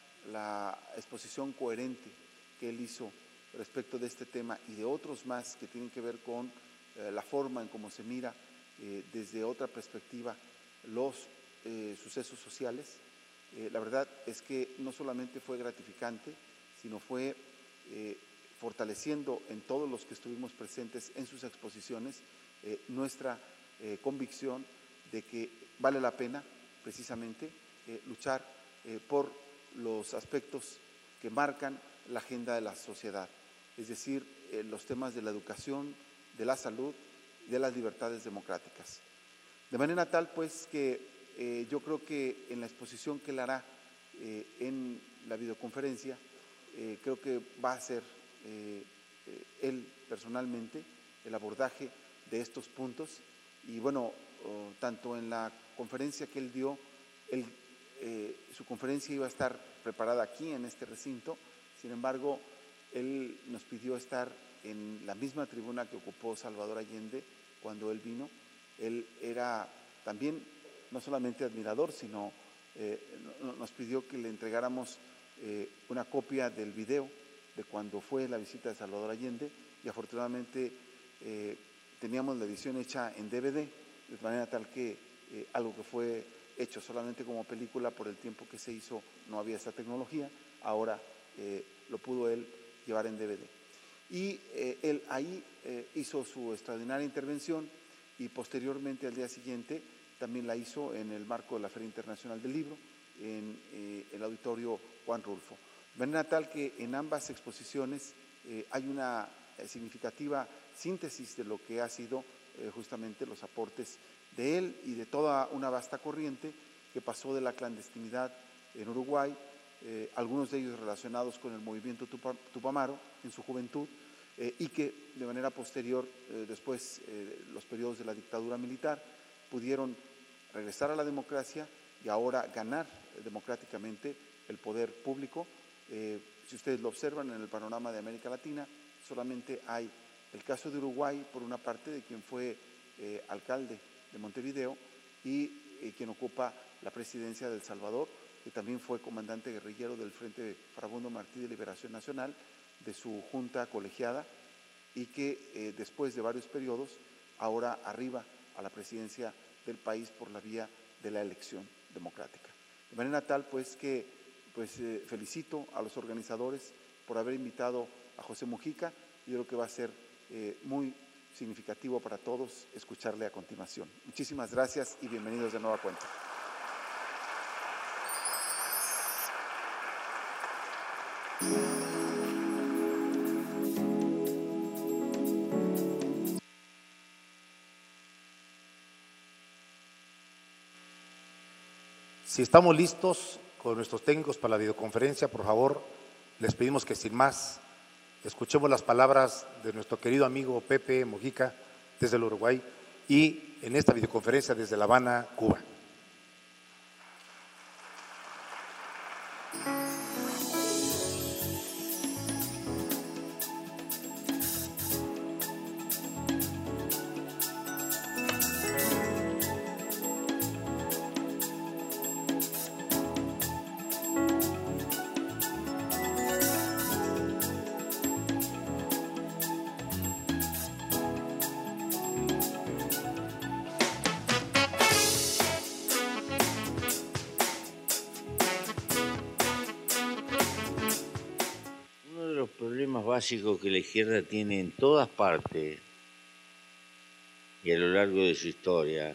la exposición coherente que él hizo respecto de este tema y de otros más que tienen que ver con eh, la forma en cómo se mira eh, desde otra perspectiva los eh, sucesos sociales, eh, la verdad es que no solamente fue gratificante, sino fue eh, fortaleciendo en todos los que estuvimos presentes en sus exposiciones eh, nuestra eh, convicción de que vale la pena precisamente eh, luchar eh, por los aspectos que marcan la agenda de la sociedad, es decir, eh, los temas de la educación, de la salud y de las libertades democráticas. De manera tal, pues, que eh, yo creo que en la exposición que él hará eh, en la videoconferencia, eh, creo que va a ser eh, eh, él personalmente el abordaje de estos puntos. Y bueno, oh, tanto en la conferencia que él dio, él, eh, su conferencia iba a estar preparada aquí en este recinto, sin embargo, él nos pidió estar en la misma tribuna que ocupó Salvador Allende cuando él vino. Él era también no solamente admirador, sino eh, nos pidió que le entregáramos eh, una copia del video de cuando fue la visita de Salvador Allende, y afortunadamente eh, teníamos la edición hecha en D V D, de manera tal que eh, algo que fue hecho solamente como película por el tiempo que se hizo, no había esta tecnología, ahora eh, lo pudo él llevar en D V D. Y eh, él ahí eh, hizo su extraordinaria intervención, y posteriormente al día siguiente también la hizo en el marco de la Feria Internacional del Libro, en eh, el auditorio Juan Rulfo. De manera tal que en ambas exposiciones eh, hay una eh, significativa síntesis de lo que ha sido eh, justamente los aportes de él y de toda una vasta corriente que pasó de la clandestinidad en Uruguay, eh, algunos de ellos relacionados con el movimiento Tupa, Tupamaro en su juventud, eh, y que de manera posterior, eh, después eh, los periodos de la dictadura militar, pudieron regresar a la democracia y ahora ganar eh, democráticamente el poder público. Eh, si ustedes lo observan en el panorama de América Latina, solamente hay el caso de Uruguay, por una parte, de quien fue eh, alcalde de Montevideo y eh, quien ocupa la presidencia de El Salvador, que también fue comandante guerrillero del Frente Farabundo Martí de Liberación Nacional, de su junta colegiada, y que eh, después de varios periodos ahora arriba a la presidencia del país por la vía de la elección democrática. De manera tal, pues, que pues, eh, felicito a los organizadores por haber invitado a José Mujica, y yo creo que va a ser eh, muy significativo para todos escucharle a continuación. Muchísimas gracias y bienvenidos de nueva cuenta. Si estamos listos con nuestros técnicos para la videoconferencia, por favor, les pedimos que sin más escuchemos las palabras de nuestro querido amigo Pepe Mojica desde el Uruguay y en esta videoconferencia desde La Habana, Cuba. Básico que la izquierda tiene en todas partes y a lo largo de su historia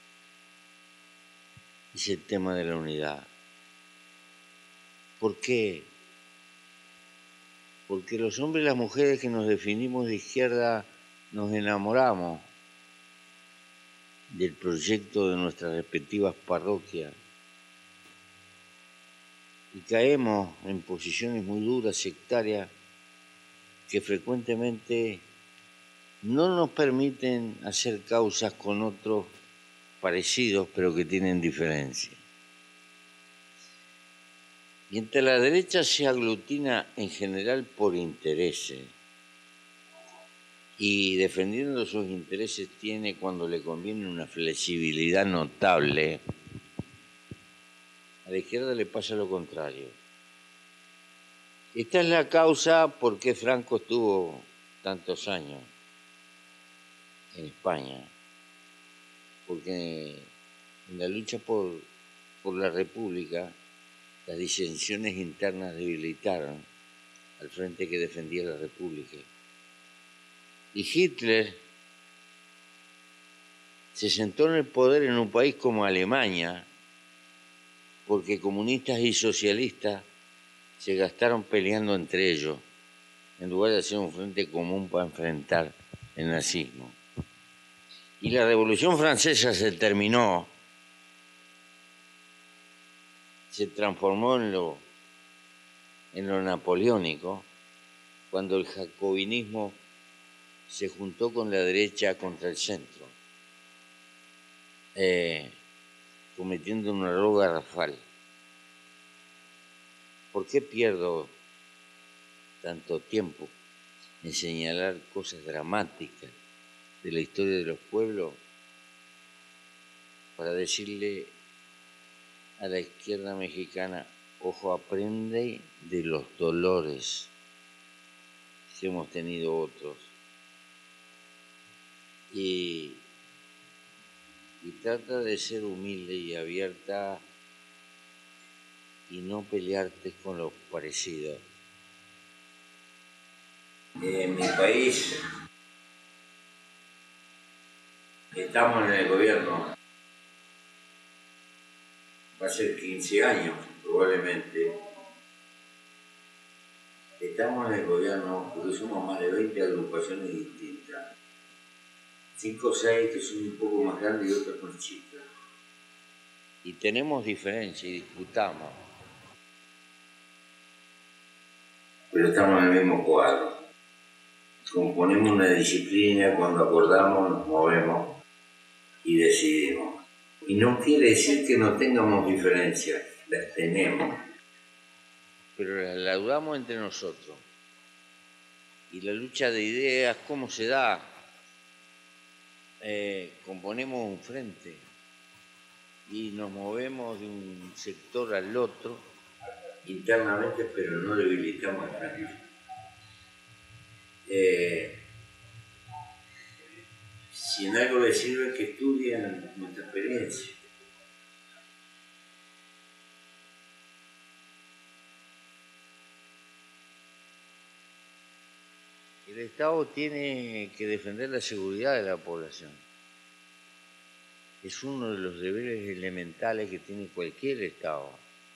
es el tema de la unidad. ¿Por qué? Porque los hombres y las mujeres que nos definimos de izquierda nos enamoramos del proyecto de nuestras respectivas parroquias y caemos en posiciones muy duras, sectarias, que frecuentemente no nos permiten hacer causas con otros parecidos, pero que tienen diferencia. Mientras la derecha se aglutina en general por intereses y defendiendo sus intereses tiene cuando le conviene una flexibilidad notable, a la izquierda le pasa lo contrario. Esta es la causa por qué Franco estuvo tantos años en España, porque en la lucha por, por la República las disensiones internas debilitaron al frente que defendía la República. Y Hitler se sentó en el poder en un país como Alemania, porque comunistas y socialistas se gastaron peleando entre ellos, en lugar de hacer un frente común para enfrentar el nazismo. Y la Revolución Francesa se terminó, se transformó en lo, en lo napoleónico, cuando el jacobinismo se juntó con la derecha contra el centro, eh, cometiendo un error garrafal. ¿Por qué pierdo tanto tiempo en señalar cosas dramáticas de la historia de los pueblos para decirle a la izquierda mexicana, ojo, aprende de los dolores que hemos tenido otros y, y trata de ser humilde y abierta y no pelearte con los parecidos. En mi país estamos en el gobierno, va a ser quince años probablemente. Estamos en el gobierno porque somos más de veinte agrupaciones distintas. Cinco o seis que son un poco más grandes y otras más chicas. Y tenemos diferencias y disputamos. Pero estamos en el mismo cuadro. Componemos una disciplina, cuando acordamos nos movemos y decidimos. Y no quiere decir que no tengamos diferencias, las tenemos. Pero las laudamos entre nosotros. Y la lucha de ideas, ¿cómo se da? Eh, componemos un frente y nos movemos de un sector al otro internamente, pero no debilitamos el frente. Eh, si en algo les sirve que estudien nuestra experiencia. El Estado tiene que defender la seguridad de la población. Es uno de los deberes elementales que tiene cualquier Estado.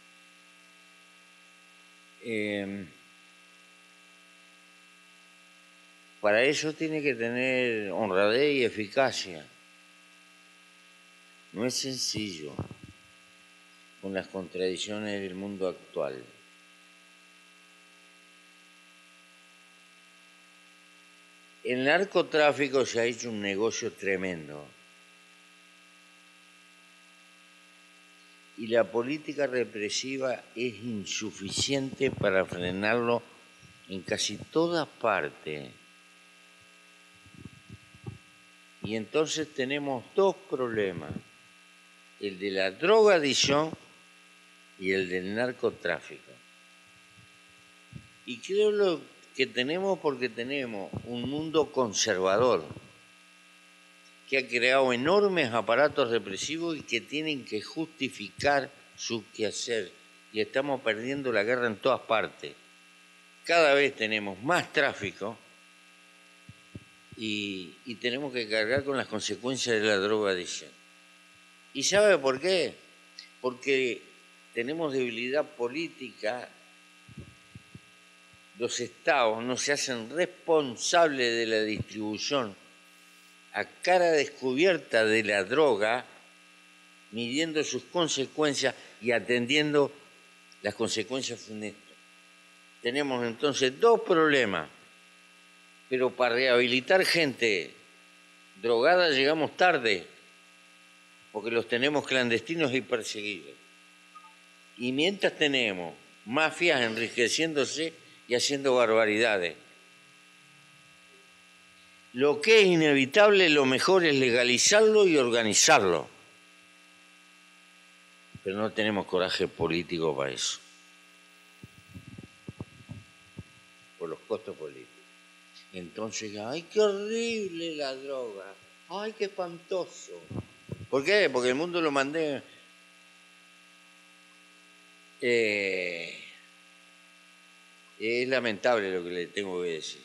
Eh, para eso tiene que tener honradez y eficacia. No es sencillo con las contradicciones del mundo actual. el narcotráfico se ha hecho un negocio tremendo. Y la política represiva es insuficiente para frenarlo en casi todas partes. Y entonces tenemos dos problemas, el de la drogadicción y el del narcotráfico. Y creo lo que tenemos porque tenemos un mundo conservador que ha creado enormes aparatos represivos y que tienen que justificar su quehacer. Y estamos perdiendo la guerra en todas partes. Cada vez tenemos más tráfico y, y tenemos que cargar con las consecuencias de la drogadicción. ¿Y sabe por qué? Porque tenemos debilidad política. Los estados no se hacen responsables de la distribución a cara descubierta de la droga, midiendo sus consecuencias y atendiendo las consecuencias funestas. Tenemos entonces dos problemas, pero para rehabilitar gente drogada llegamos tarde, porque los tenemos clandestinos y perseguidos. Y mientras tenemos mafias enriqueciéndose y haciendo barbaridades. Lo que es inevitable, lo mejor es legalizarlo y organizarlo. Pero no tenemos coraje político para eso. Por los costos políticos. Entonces, ¡ay, qué horrible la droga! ¡Ay, qué espantoso! ¿Por qué? Porque el mundo lo mandé... Eh, es lamentable lo que le tengo que decir.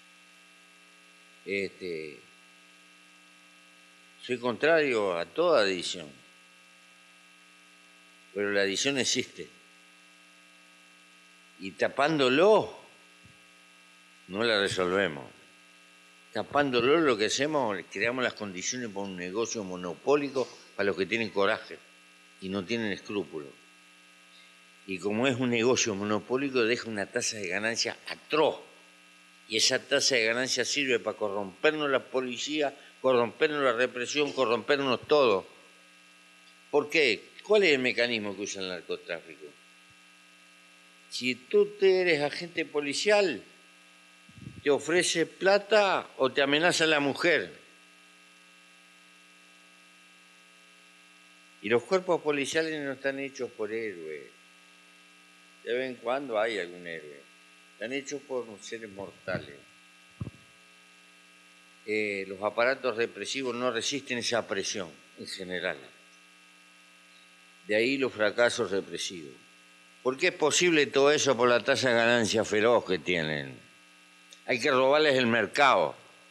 Este, soy contrario a toda adicción, pero la adicción existe. Y tapándolo, no la resolvemos. Tapándolo lo que hacemos, creamos las condiciones para un negocio monopólico para los que tienen coraje y no tienen escrúpulos. Y como es un negocio monopólico, deja una tasa de ganancia atroz. Y esa tasa de ganancia sirve para corrompernos la policía, corrompernos la represión, corrompernos todo. ¿Por qué? ¿Cuál es el mecanismo que usa el narcotráfico? Si tú te eres agente policial, te ofrece plata o te amenaza la mujer. Y los cuerpos policiales no están hechos por héroes. De vez en cuando hay algún héroe. Están hechos por seres mortales. Eh, los aparatos represivos no resisten esa presión en general. De ahí los fracasos represivos. ¿Por qué es posible todo eso? Por la tasa de ganancia feroz que tienen. Hay que robarles el mercado.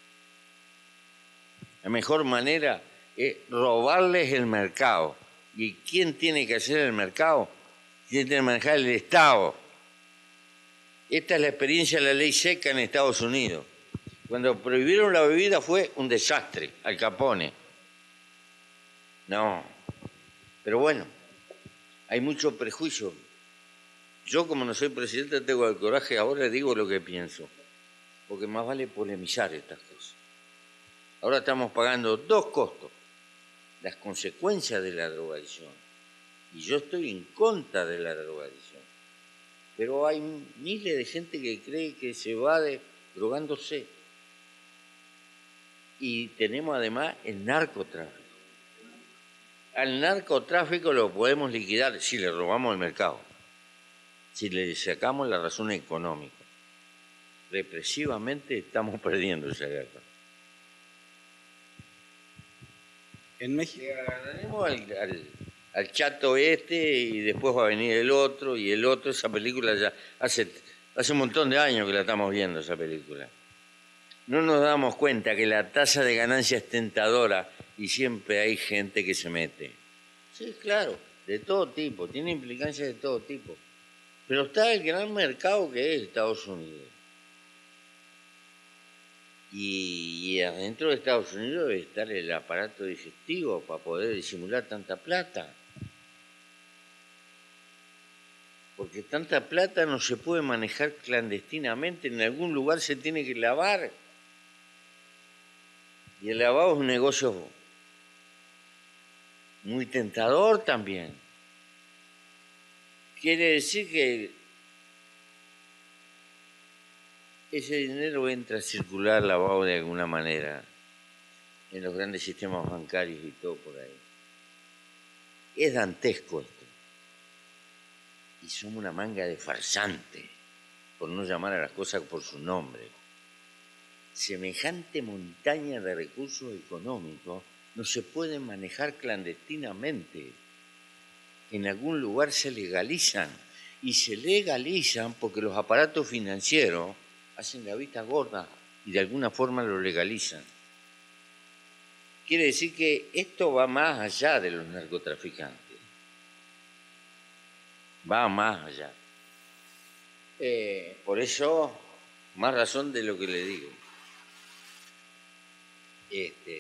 La mejor manera es robarles el mercado. ¿Y quién tiene que hacer el mercado? Tiene que manejar el Estado. Esta es la experiencia de la ley seca en Estados Unidos. Cuando prohibieron la bebida fue un desastre, Al Capone. No, pero bueno, hay mucho prejuicio. Yo, como no soy presidente, tengo el coraje, ahora digo lo que pienso, porque más vale polemizar estas cosas. Ahora estamos pagando dos costos, las consecuencias de la drogadicción, y yo estoy en contra de la drogadicción. Pero hay miles de gente que cree que se va de, drogándose. Y tenemos además el narcotráfico. Al narcotráfico lo podemos liquidar si le robamos el mercado, si le sacamos la razón económica. Represivamente estamos perdiendo esa guerra. En México. Le agarraremos al, al, al chato este y después va a venir el otro y el otro. Esa película ya hace, hace un montón de años que la estamos viendo, esa película. No nos damos cuenta que la tasa de ganancia es tentadora y siempre hay gente que se mete. Sí, claro, de todo tipo, tiene implicancias de todo tipo. Pero está el gran mercado que es Estados Unidos. Y, y adentro de Estados Unidos debe estar el aparato digestivo para poder disimular tanta plata. Porque tanta plata no se puede manejar clandestinamente, en algún lugar se tiene que lavar. Y el lavado es un negocio muy tentador también. Quiere decir que ese dinero entra a circular lavado de alguna manera en los grandes sistemas bancarios y todo por ahí. Es dantesco esto. Y somos una manga de farsantes, por no llamar a las cosas por su nombre. Semejante montaña de recursos económicos no se puede manejar clandestinamente. En algún lugar se legalizan, y se legalizan porque los aparatos financieros hacen la vista gorda y de alguna forma lo legalizan. Quiere decir que esto va más allá de los narcotraficantes. Va más allá. Eh, por eso, más razón de lo que le digo. Este,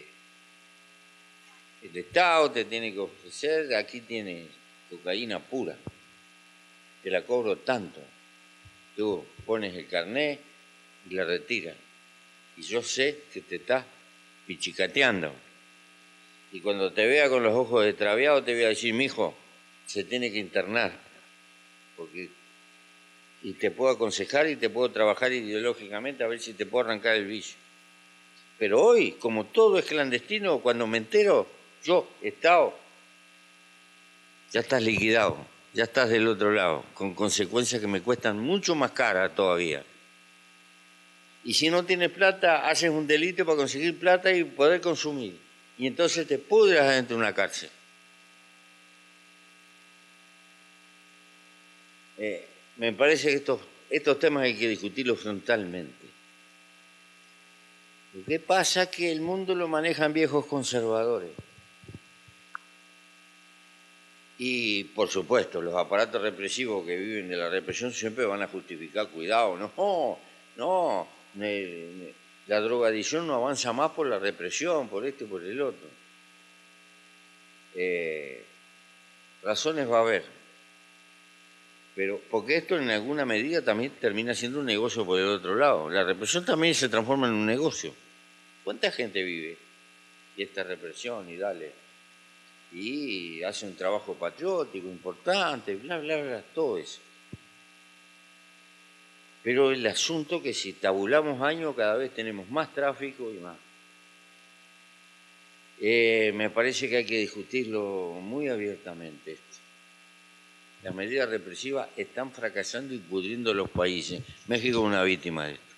el Estado te tiene que ofrecer, aquí tienes cocaína pura, te la cobro tanto. Tú pones el carnet y la retiras. Y yo sé que te estás pichicateando. Y cuando te vea con los ojos extraviados te voy a decir, mijo, se tiene que internar. Porque, y te puedo aconsejar y te puedo trabajar ideológicamente a ver si te puedo arrancar el vicio. Pero hoy, como todo es clandestino, cuando me entero, yo, Estado, ya estás liquidado, ya estás del otro lado, con consecuencias que me cuestan mucho más caras todavía. Y si no tienes plata, haces un delito para conseguir plata y poder consumir. Y entonces te pudras dentro de una cárcel. Eh, me parece que estos, estos temas hay que discutirlos frontalmente. Lo que pasa es que el mundo lo manejan viejos conservadores. Y, por supuesto, los aparatos represivos que viven de la represión siempre van a justificar, cuidado, no, no, la drogadicción no avanza más por la represión, por esto y por el otro. Eh, razones va a haber. Pero porque esto en alguna medida también termina siendo un negocio por el otro lado. La represión también se transforma en un negocio. ¿Cuánta gente vive? Y esta represión, y dale. Y hace un trabajo patriótico importante, bla, bla, bla, todo eso. Pero el asunto que si tabulamos años cada vez tenemos más tráfico y más. Eh, me parece que hay que discutirlo muy abiertamente esto. Las medidas represivas están fracasando y pudriendo los países. México es una víctima de esto.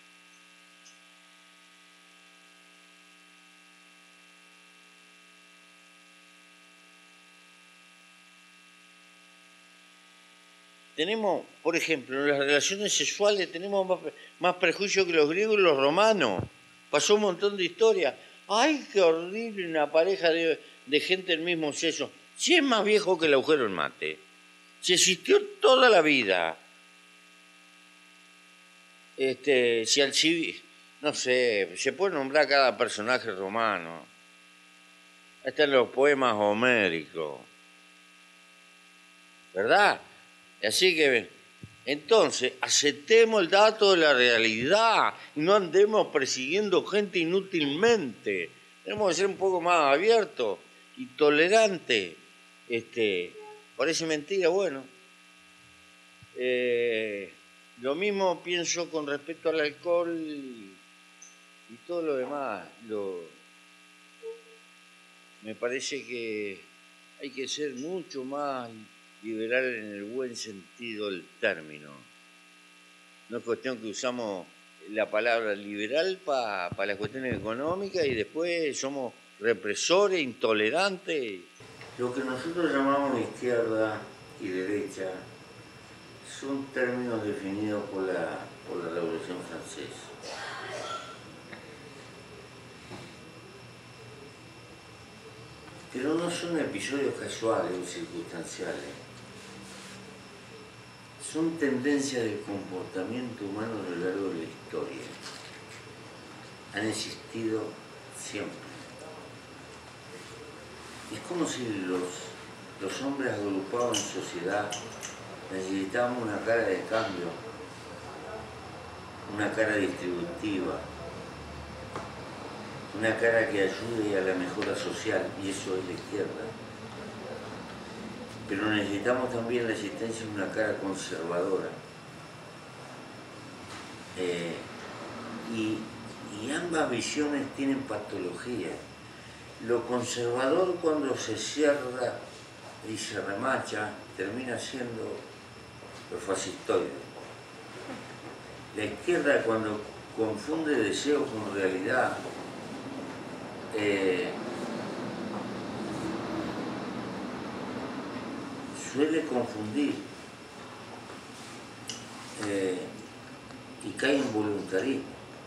Tenemos, por ejemplo, en las relaciones sexuales tenemos más, más prejuicios que los griegos y los romanos. Pasó un montón de historias. ¡Ay, qué horrible una pareja de, de gente del mismo sexo! Si es más viejo que el agujero del mate. Si existió toda la vida. Este, si al civil, no sé, se puede nombrar cada personaje romano. Están los poemas homéricos. ¿Verdad? Así que, entonces, aceptemos el dato de la realidad y no andemos persiguiendo gente inútilmente. Tenemos que ser un poco más abiertos y tolerantes. Este, parece mentira, bueno. Eh, lo mismo pienso con respecto al alcohol y, y todo lo demás. Lo, me parece que hay que ser mucho más liberal en el buen sentido del término. No es cuestión que usamos la palabra liberal para pa las cuestiones económicas y después somos represores, intolerantes. Lo que nosotros llamamos izquierda y derecha son términos definidos por la, por la Revolución Francesa. Pero no son episodios casuales o circunstanciales. Son tendencias del comportamiento humano a lo largo de la historia. Han existido siempre. Es como si los, los hombres agrupados en sociedad necesitábamos una cara de cambio, una cara distributiva, una cara que ayude a la mejora social, y eso es la izquierda. Pero necesitamos también la existencia de una cara conservadora. Eh, y, y ambas visiones tienen patología. Lo conservador, cuando se cierra y se remacha, termina siendo lo fascistoide. La izquierda, cuando confunde deseo con realidad, eh, suele confundir eh, y cae en voluntarismo.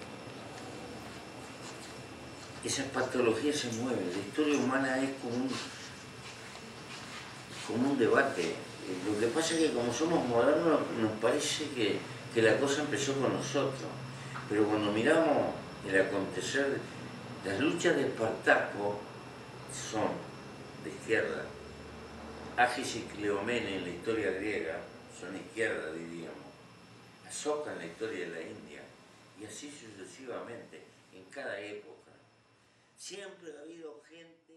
Esas patologías se mueven. La historia humana es como un, como un debate. Lo que pasa es que como somos modernos nos parece que, que la cosa empezó con nosotros. Pero cuando miramos el acontecer, las luchas de Espartaco son de izquierda. Agis y Cleomene en la historia griega son izquierda, diríamos. Asoka en la historia de la India. Y así sucesivamente, en cada época. Siempre ha habido gente